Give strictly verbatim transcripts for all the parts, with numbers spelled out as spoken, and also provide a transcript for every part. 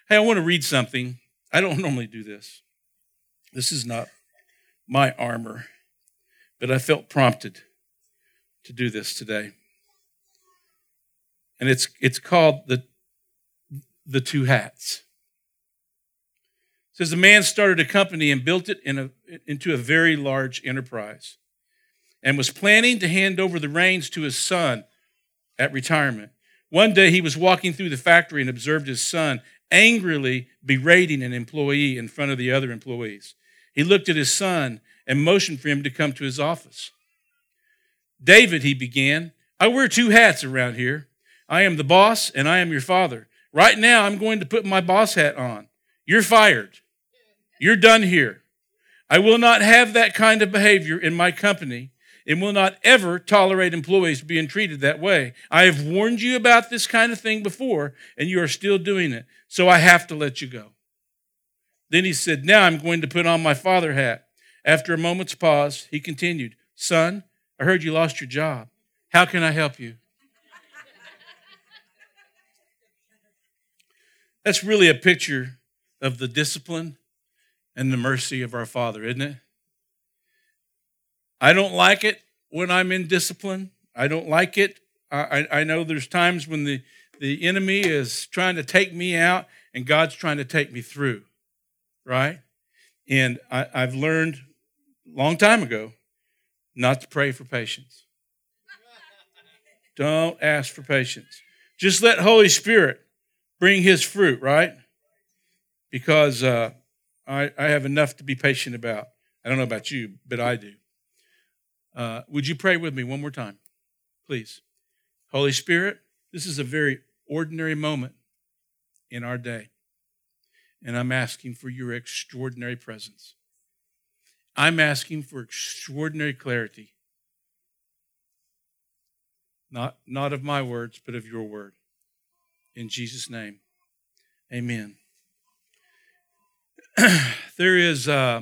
Hey, I want to read something. I don't normally do this. This is not my armor, but I felt prompted to do this today. And it's it's called the, the Two Hats. It says, a man started a company and built it in a, into a very large enterprise and was planning to hand over the reins to his son at retirement. One day he was walking through the factory and observed his son angrily berating an employee in front of the other employees. He looked at his son and motioned for him to come to his office. David, he began, I wear two hats around here. I am the boss and I am your father. Right now I'm going to put my boss hat on. You're fired. You're done here. I will not have that kind of behavior in my company and will not ever tolerate employees being treated that way. I have warned you about this kind of thing before, and you are still doing it, so I have to let you go. Then he said, now I'm going to put on my father hat. After a moment's pause, he continued, son, I heard you lost your job. How can I help you? That's really a picture of the discipline and the mercy of our Father, isn't it? I don't like it when I'm in discipline. I don't like it. I, I know there's times when the, the enemy is trying to take me out and God's trying to take me through, right? And I, I've learned a long time ago not to pray for patience. Don't ask for patience. Just let Holy Spirit bring his fruit, right? Because uh, I, I have enough to be patient about. I don't know about you, but I do. Uh, would you pray with me one more time, please? Holy Spirit, this is a very ordinary moment in our day, and I'm asking for your extraordinary presence. I'm asking for extraordinary clarity, not, not of my words, but of your word. In Jesus' name, amen. There is... Uh,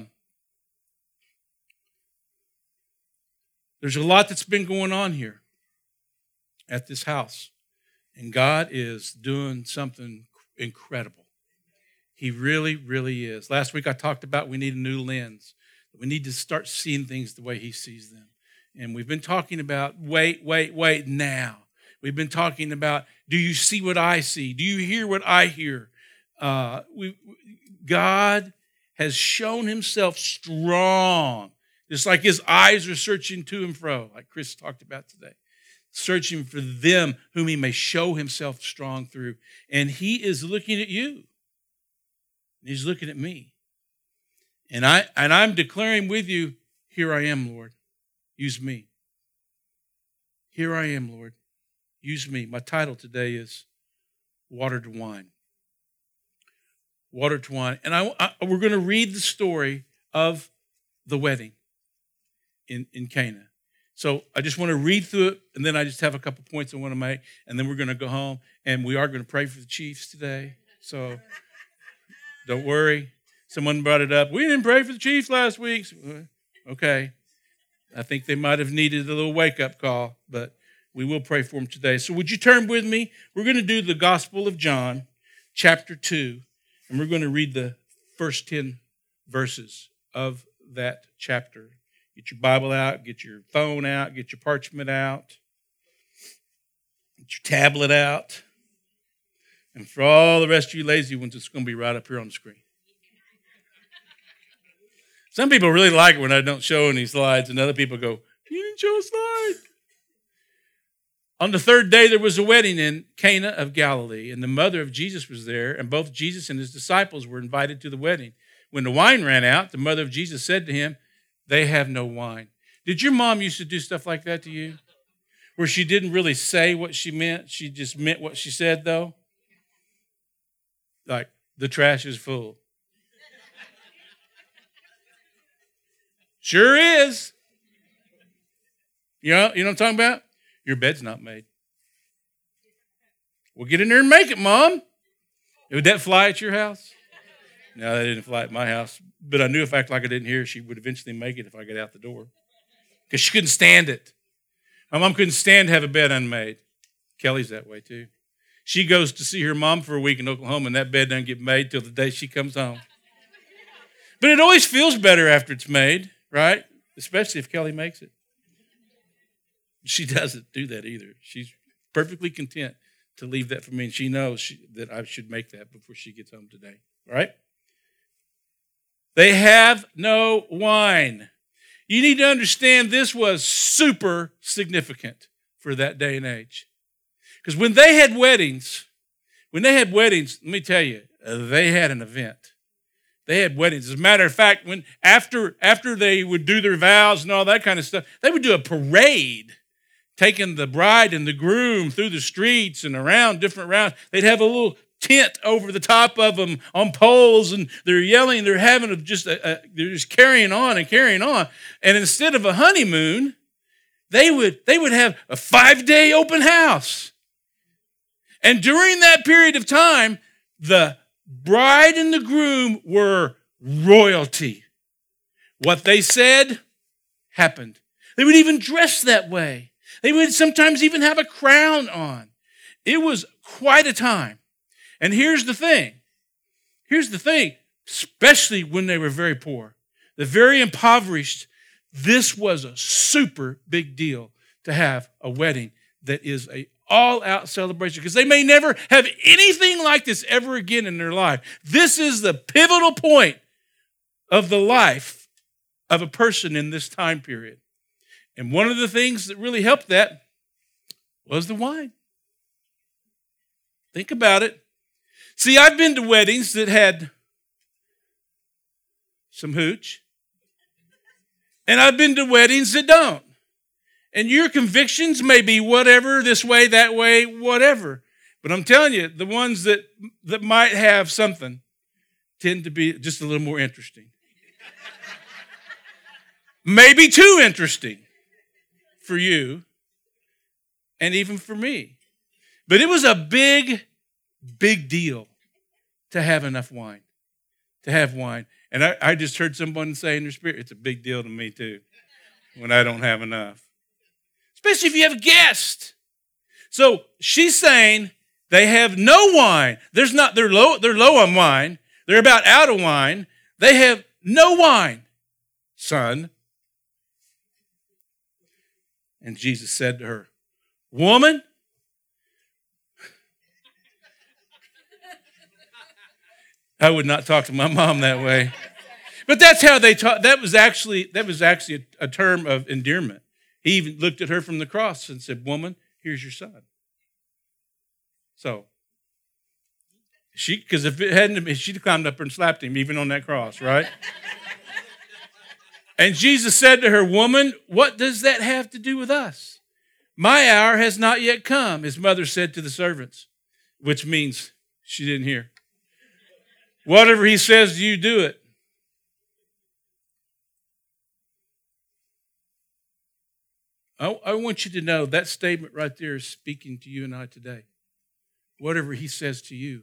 There's a lot that's been going on here at this house, and God is doing something incredible. He really, really is. Last week I talked about we need a new lens. We need to start seeing things the way he sees them. And we've been talking about wait, wait, wait now. We've been talking about, do you see what I see? Do you hear what I hear? Uh, we, God has shown himself strong. Just like his eyes are searching to and fro, like Chris talked about today, searching for them whom he may show himself strong through. And he is looking at you. He's looking at me. And, I, and I'm declaring with you, here I am, Lord. Use me. Here I am, Lord. Use me. My title today is Water to Wine. Water to Wine. And I, I, we're going to read the story of the wedding in, in Cana. So I just want to read through it, and then I just have a couple points I want to make, and then we're going to go home, and we are going to pray for the Chiefs today. So don't worry. Someone brought it up. We didn't pray for the Chiefs last week. Okay. I think they might have needed a little wake-up call, but we will pray for them today. So would you turn with me? We're going to do the Gospel of John, chapter two, and we're going to read the first ten verses of that chapter. Get your Bible out, get your phone out, get your parchment out, get your tablet out. And for all the rest of you lazy ones, it's going to be right up here on the screen. Some people really like it when I don't show any slides, and other people go, you didn't show a slide. On the third day, there was a wedding in Cana of Galilee, and the mother of Jesus was there, and both Jesus and his disciples were invited to the wedding. When the wine ran out, the mother of Jesus said to him, they have no wine. Did your mom used to do stuff like that to you? Where she didn't really say what she meant, she just meant what she said, though? Like, the trash is full. Sure is. You know, you know what I'm talking about? Your bed's not made. Well, get in there and make it, Mom. Would that fly at your house? No, that didn't fly at my house. But I knew if I acted like I didn't hear, she would eventually make it if I got out the door. Because she couldn't stand it. My mom couldn't stand to have a bed unmade. Kelly's that way too. She goes to see her mom for a week in Oklahoma, and that bed doesn't get made till the day she comes home. But it always feels better after it's made, right? Especially if Kelly makes it. She doesn't do that either. She's perfectly content to leave that for me, and she knows she, that I should make that before she gets home today, all right? They have no wine. You need to understand this was super significant for that day and age. Because when they had weddings, when they had weddings, let me tell you, they had an event. They had weddings. As a matter of fact, when after, after they would do their vows and all that kind of stuff, they would do a parade, taking the bride and the groom through the streets and around different rounds. They'd have a little tent over the top of them on poles, and they're yelling. They're having a, just a, a, they're just carrying on and carrying on. And instead of a honeymoon, they would they would have a five-day open house. And during that period of time, the bride and the groom were royalty. What they said happened. They would even dress that way. They would sometimes even have a crown on. It was quite a time. And here's the thing. Here's the thing, especially when they were very poor, the very impoverished, this was a super big deal to have a wedding that is a all-out celebration, because they may never have anything like this ever again in their life. This is the pivotal point of the life of a person in this time period. And one of the things that really helped that was the wine. Think about it. See, I've been to weddings that had some hooch, and I've been to weddings that don't. And your convictions may be whatever, this way, that way, whatever. But I'm telling you, the ones that, that might have something tend to be just a little more interesting. Maybe too interesting for you and even for me. But it was a big, big deal to have enough wine, to have wine. And I, I just heard someone say in their spirit, it's a big deal to me too when I don't have enough. Especially if you have a guest. So she's saying they have no wine. There's not, they're low, they're low on wine. They're about out of wine. They have no wine, son. And Jesus said to her, woman, I would not talk to my mom that way. But that's how they talk. That was actually, that was actually a, a term of endearment. He even looked at her from the cross and said, woman, here's your son. So, she, because if it hadn't been, she'd climbed up and slapped him even on that cross, right? And Jesus said to her, woman, what does that have to do with us? My hour has not yet come, his mother said to the servants, which means she didn't hear. Whatever he says, you do it. I, I want you to know that statement right there is speaking to you and I today. Whatever he says to you,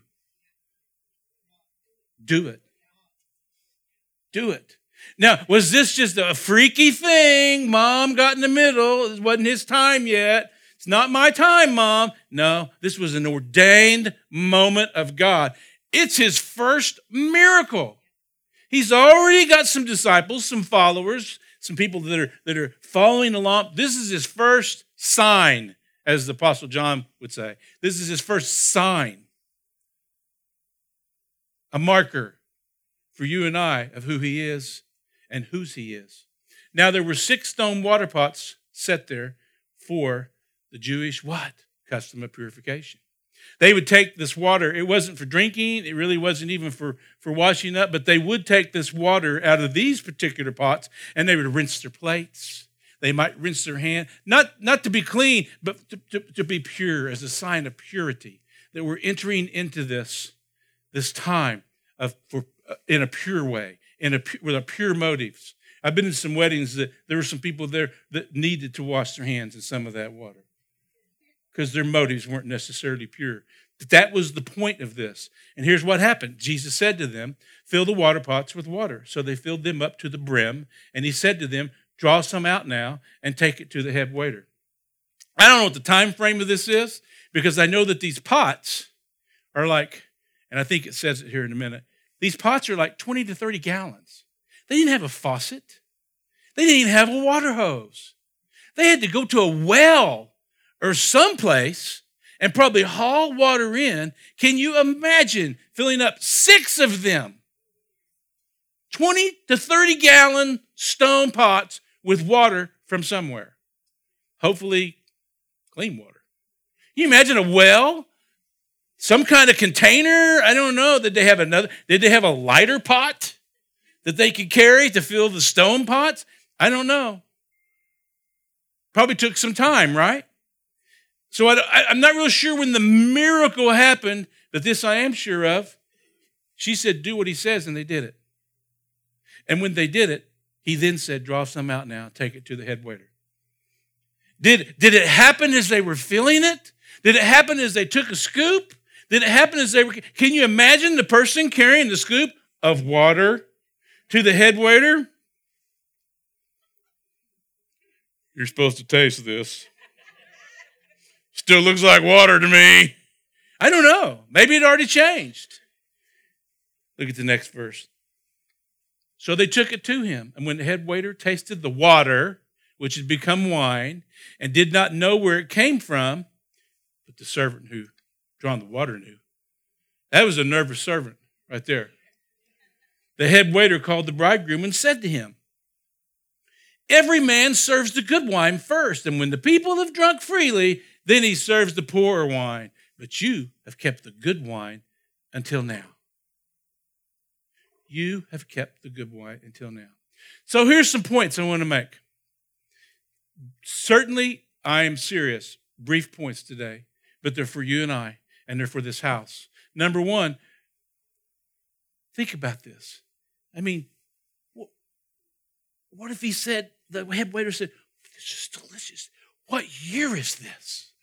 do it. Do it. Now, was this just a freaky thing? Mom got in the middle. It wasn't his time yet. It's not my time, Mom. No, this was an ordained moment of God. It's his first miracle. He's already got some disciples, some followers, some people that are, that are following along. This is his first sign, as the Apostle John would say. This is his first sign, a marker for you and I of who he is and whose he is. Now, there were six stone water pots set there for the Jewish what? Custom of purification. They would take this water. It wasn't for drinking. It really wasn't even for, for washing up. But they would take this water out of these particular pots, and they would rinse their plates. They might rinse their hand. Not, not to be clean, but to, to, to be pure as a sign of purity. That we're entering into this, this time of for, uh, in a pure way, in a, with a pure motives. I've been in some weddings that there were some people there that needed to wash their hands in some of that water, because their motives weren't necessarily pure. But that was the point of this. And here's what happened. Jesus said to them, fill the water pots with water. So they filled them up to the brim. And he said to them, draw some out now and take it to the head waiter. I don't know what the time frame of this is, because I know that these pots are like, and I think it says it here in a minute, these pots are like twenty to thirty gallons. They didn't have a faucet. They didn't even have a water hose. They had to go to a well or someplace and probably haul water in. Can you imagine filling up six of them? twenty to thirty gallon stone pots with water from somewhere. Hopefully clean water. Can you imagine a well? Some kind of container? I don't know. Did they have another? Did they have a lighter pot that they could carry to fill the stone pots? I don't know. Probably took some time, right? So I, I, I'm not real sure when the miracle happened, but this I am sure of. She said, do what he says, and they did it. And when they did it, he then said, draw some out now, take it to the head waiter. Did, did it happen as they were filling it? Did it happen as they took a scoop? Did it happen as they were, can you imagine the person carrying the scoop of water to the head waiter? You're supposed to taste this. Still looks like water to me. I don't know. Maybe it already changed. Look at the next verse. So they took it to him, and when the head waiter tasted the water, which had become wine, and did not know where it came from, but the servant who drawn the water knew. That was a nervous servant right there. The head waiter called the bridegroom and said to him, every man serves the good wine first, and when the people have drunk freely, then he serves the poorer wine. But you have kept the good wine until now. You have kept the good wine until now. So here's some points I want to make. Certainly, I am serious. Brief points today, but they're for you and I, and they're for this house. Number one, think about this. I mean, what if he said, the head waiter said, this is delicious. What year is this?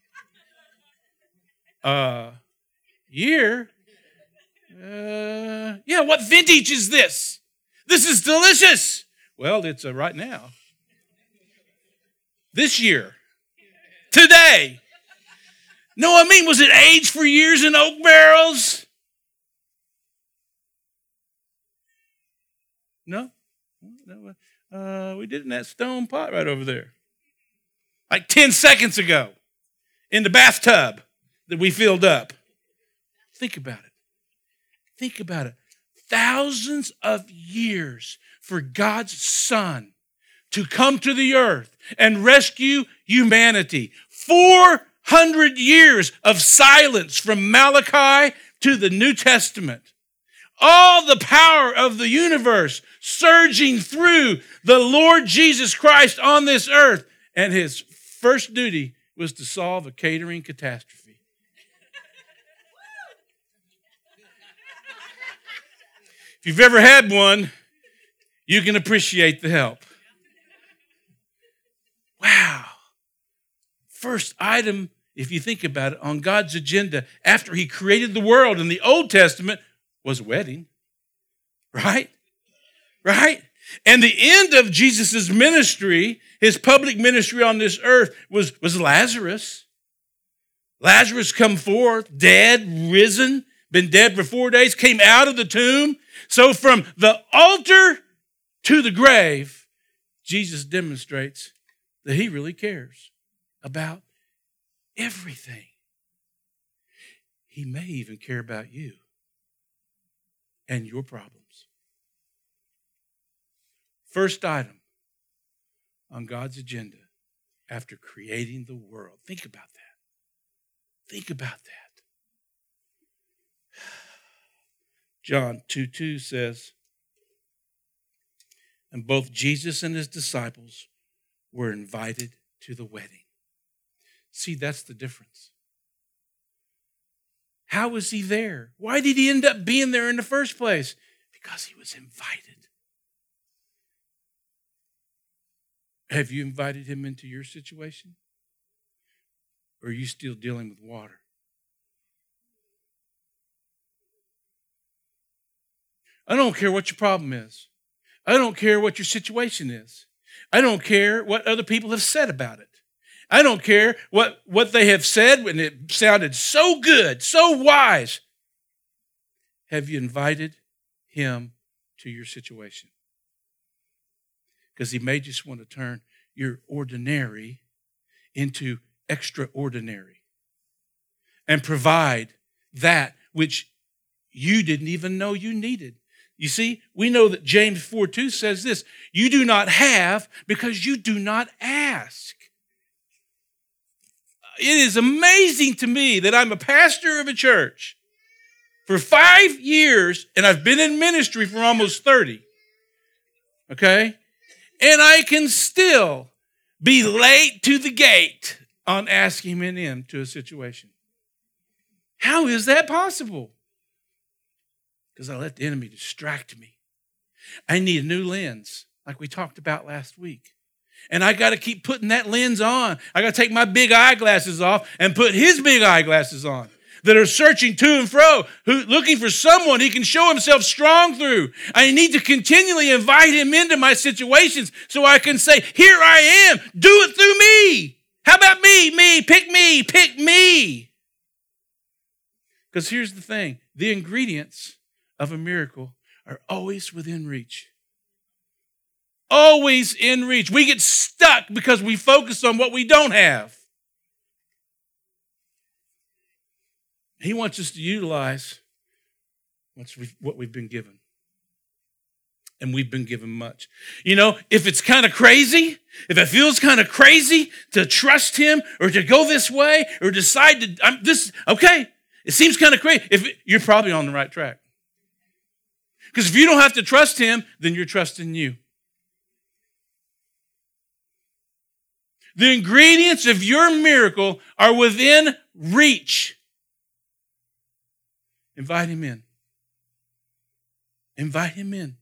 Uh, year? Uh, yeah, what vintage is this? This is delicious. Well, it's uh, right now. This year. Today. No, I mean, was it aged for years in oak barrels? No? No. Uh, we did it in that stone pot right over there. Like ten seconds ago. In the bathtub that we filled up. Think about it. Think about it. Thousands of years for God's Son to come to the earth and rescue humanity. four hundred years of silence from Malachi to the New Testament. All the power of the universe surging through the Lord Jesus Christ on this earth. And his first duty was to solve a catering catastrophe. If you've ever had one, you can appreciate the help. Wow. First item, if you think about it, on God's agenda after he created the world in the Old Testament was a wedding. Right? Right? And the end of Jesus' ministry, his public ministry on this earth, was, was Lazarus. Lazarus come forth, dead, risen, been dead for four days, came out of the tomb. So from the altar to the grave, Jesus demonstrates that he really cares about everything. He may even care about you and your problems. First item on God's agenda after creating the world. Think about that. Think about that. John two two says, and both Jesus and his disciples were invited to the wedding. See, that's the difference. How was he there? Why did he end up being there in the first place? Because he was invited. Have you invited him into your situation? Or are you still dealing with water? I don't care what your problem is. I don't care what your situation is. I don't care what other people have said about it. I don't care what, what they have said, and it sounded so good, so wise. Have you invited him to your situation? Because he may just want to turn your ordinary into extraordinary and provide that which you didn't even know you needed. You see, we know that James four two says this, you do not have because you do not ask. It is amazing to me that I'm a pastor of a church for five years, and I've been in ministry for almost thirty, okay? And I can still be late to the gate on asking him into a situation. How is that possible? Because I let the enemy distract me. I need a new lens, like we talked about last week. And I got to keep putting that lens on. I got to take my big eyeglasses off and put his big eyeglasses on that are searching to and fro, who, looking for someone he can show himself strong through. I need to continually invite him into my situations so I can say, here I am, do it through me. How about me, me, pick me, pick me. Because here's the thing, the ingredients of a miracle are always within reach. Always in reach. We get stuck because we focus on what we don't have. He wants us to utilize what we've been given. And we've been given much. You know, if it's kind of crazy, if it feels kind of crazy to trust him or to go this way or decide to, I'm this, okay, it seems kind of crazy. If it, you're probably on the right track. Because if you don't have to trust him, then you're trusting you. The ingredients of your miracle are within reach. Invite him in. Invite him in.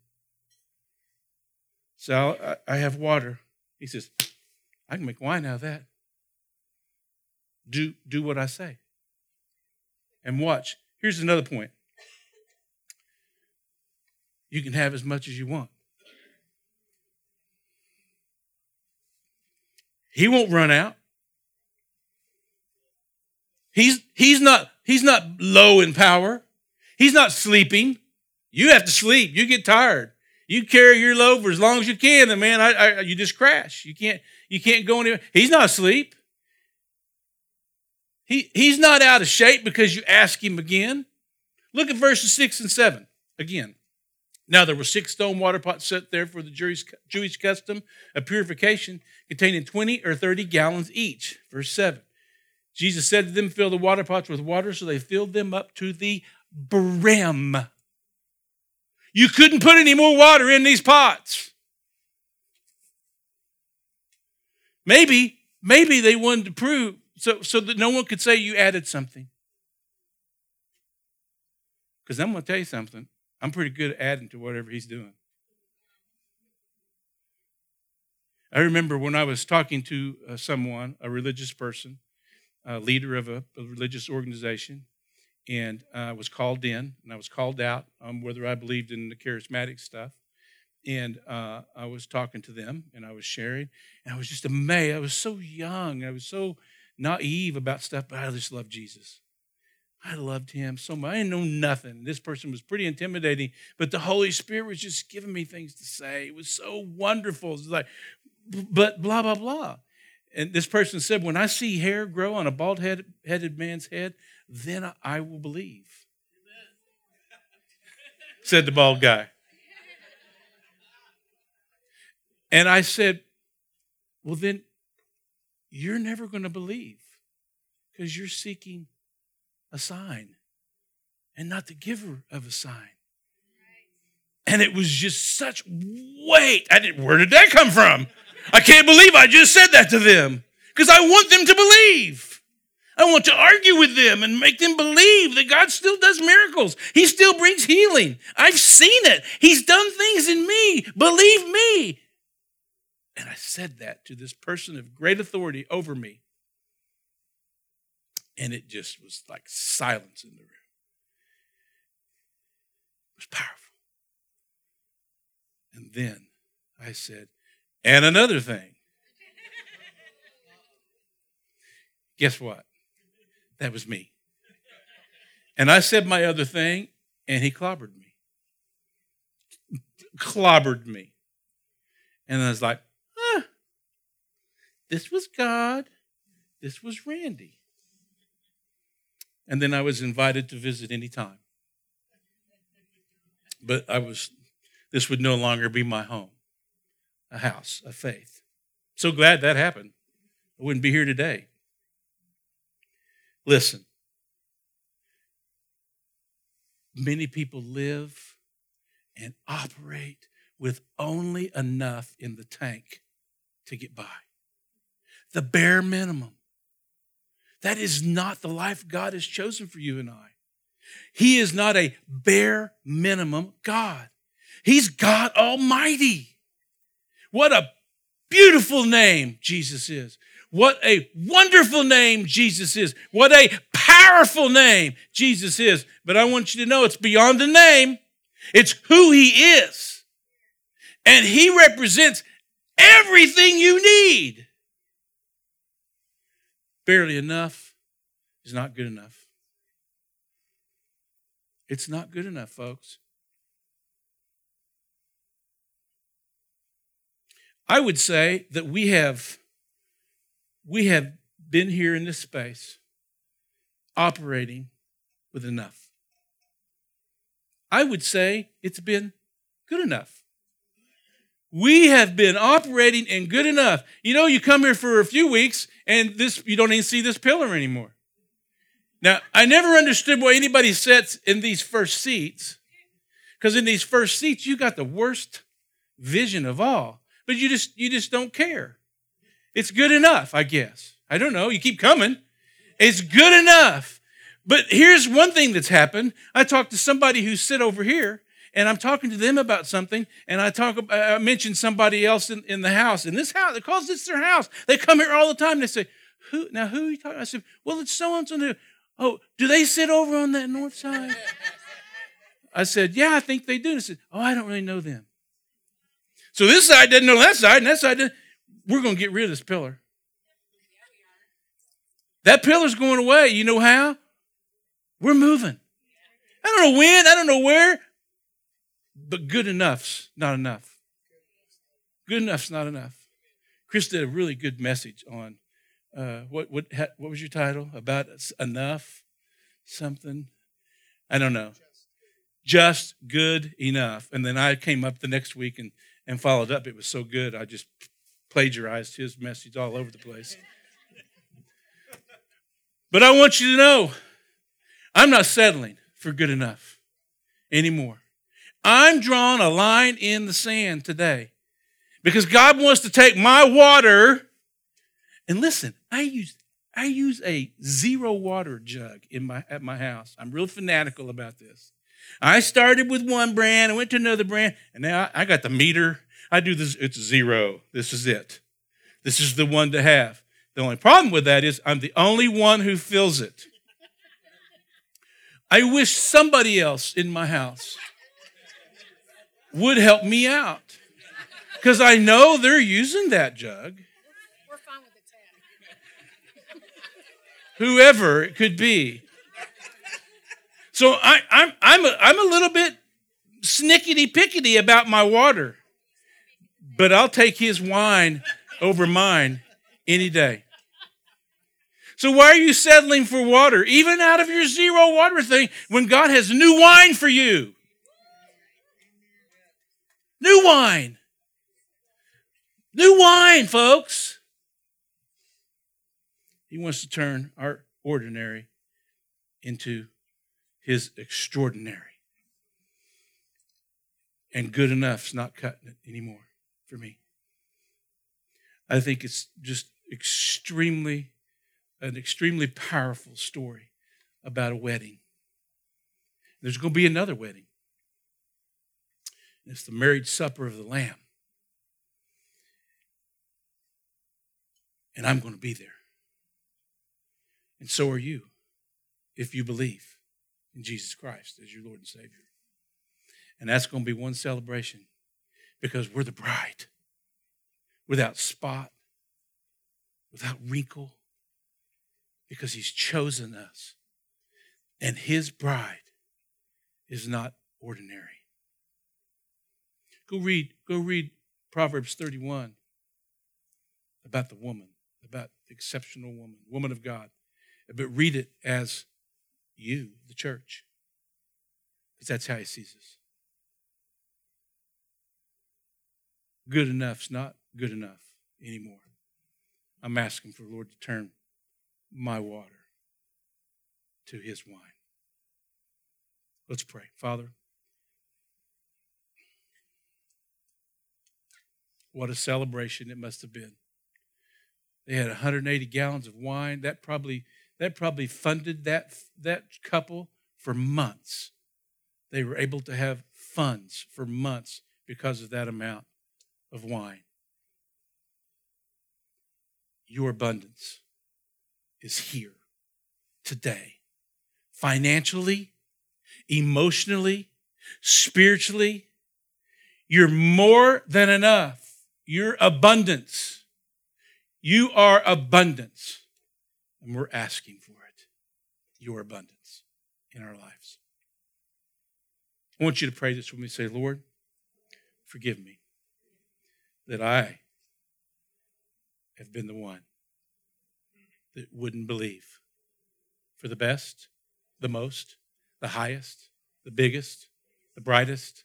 So I have water. He says, I can make wine out of that. Do, do what I say. And watch. Here's another point. You can have as much as you want. He won't run out. He's, he's, not, he's not low in power. He's not sleeping. You have to sleep. You get tired. You carry your load for as long as you can, and man, I, I, you just crash. You can't, you can't go anywhere. He's not asleep. He, he's not out of shape because you ask him again. Look at verses six and seven again. Now there were six stone water pots set there for the Jewish, Jewish custom of purification, containing twenty or thirty gallons each. Verse seven. Jesus said to them, fill the water pots with water, so they filled them up to the brim. You couldn't put any more water in these pots. Maybe, maybe they wanted to prove so, so that no one could say you added something. Because I'm going to tell you something. I'm pretty good at adding to whatever he's doing. I remember when I was talking to uh, someone, a religious person, a leader of a, a religious organization, and I uh, was called in, and I was called out on whether I believed in the charismatic stuff. And uh, I was talking to them, and I was sharing, and I was just amazed. I was so young. I was so naive about stuff, but I just loved Jesus. I loved him so much. I didn't know nothing. This person was pretty intimidating, but the Holy Spirit was just giving me things to say. It was so wonderful. It was like, but blah, blah, blah. And this person said, when I see hair grow on a bald-headed man's head, then I will believe. Said the bald guy. And I said, well, then you're never going to believe because you're seeking a sign and not the giver of a sign. And it was just such, wait, I didn't, where did that come from? I can't believe I just said that to them because I want them to believe. I want to argue with them and make them believe that God still does miracles. He still brings healing. I've seen it. He's done things in me. Believe me. And I said that to this person of great authority over me. And it just was like silence in the room. It was powerful. And then I said, and another thing. Guess what? That was me. And I said my other thing, and he clobbered me. Clobbered me. And I was like, huh, this was God. This was Randy. And then I was invited to visit anytime. But I was, this would no longer be my home, a house of faith. So glad that happened. I wouldn't be here today. Listen, many people live and operate with only enough in the tank to get by. The bare minimum. That is not the life God has chosen for you and I. He is not a bare minimum God. He's God Almighty. What a beautiful name Jesus is. What a wonderful name Jesus is. What a powerful name Jesus is. But I want you to know it's beyond the name. It's who he is. And he represents everything you need. Barely enough is not good enough. It's not good enough, folks. I would say that we have, we have been here in this space operating with enough. I would say it's been good enough. We have been operating in good enough. You know, you come here for a few weeks and this you don't even see this pillar anymore. Now, I never understood why anybody sits in these first seats, because in these first seats, you got the worst vision of all. But you just you just don't care. It's good enough, I guess. I don't know. You keep coming. It's good enough. But here's one thing that's happened. I talked to somebody who sit over here, and I'm talking to them about something, and I talk. I mentioned somebody else in, in the house. In this house, because this is their house, they come here all the time. They say, "Who? Now, who are you talking?" I said, "Well, it's so and so." Oh, do they sit over on that north side? I said, "Yeah, I think they do." And I said, "Oh, I don't really know them." So this side doesn't know that side, and that side doesn't. We're going to get rid of this pillar. That pillar's going away. You know how? We're moving. I don't know when. I don't know where. But good enough's not enough. Good enough's not enough. Chris did a really good message on uh, what what what was your title? About enough something? I don't know. Just good enough. And then I came up the next week and, and followed up. It was so good, I just plagiarized his message all over the place. But I want you to know, I'm not settling for good enough anymore. I'm drawing a line in the sand today because God wants to take my water. And listen, I use I use a zero water jug in my at my house. I'm real fanatical about this. I started with one brand, I went to another brand, and now I got the meter. I do this, it's zero. This is it. This is the one to have. The only problem with that is I'm the only one who fills it. I wish somebody else in my house would help me out because I know they're using that jug. We're fine with the tap. Whoever it could be. So I, I'm I'm a, I'm a little bit snickety-pickety about my water, but I'll take his wine over mine any day. So why are you settling for water, even out of your zero water thing, when God has new wine for you? New wine. New wine, folks. He wants to turn our ordinary into his extraordinary. And good enough's not cutting it anymore for me. I think it's just extremely, an extremely powerful story about a wedding. There's going to be another wedding. It's the marriage supper of the Lamb. And I'm going to be there. And so are you, if you believe in Jesus Christ as your Lord and Savior. And that's going to be one celebration because we're the bride. Without spot, without wrinkle, because he's chosen us. And his bride is not ordinary. Go read, go read Proverbs thirty-one about the woman, about the exceptional woman, woman of God. But read it as you, the church, because that's how he sees us. Good enough's not good enough anymore. I'm asking for the Lord to turn my water to his wine. Let's pray. Father, what a celebration it must have been. They had one hundred eighty gallons of wine. That probably that probably funded that, that couple for months. They were able to have funds for months because of that amount of wine. Your abundance is here today. Financially, emotionally, spiritually, you're more than enough. Your abundance. You are abundance. And we're asking for it. Your abundance in our lives. I want you to pray this with me. Say, Lord, forgive me that I have been the one that wouldn't believe for the best, the most, the highest, the biggest, the brightest.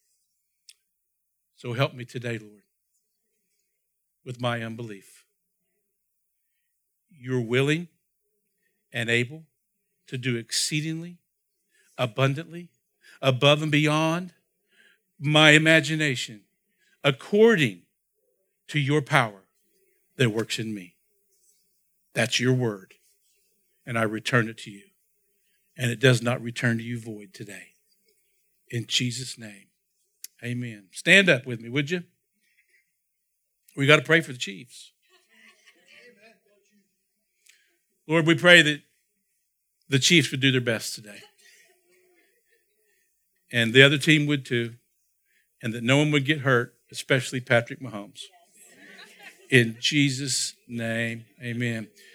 So help me today, Lord, with my unbelief. You're willing and able to do exceedingly, abundantly, above and beyond my imagination, according to your power that works in me. That's your word. And I return it to you. And it does not return to you void today. In Jesus' name, amen. Stand up with me, would you? We got to pray for the Chiefs. Lord, we pray that the Chiefs would do their best today. And the other team would too. And that no one would get hurt, especially Patrick Mahomes. In Jesus' name, amen.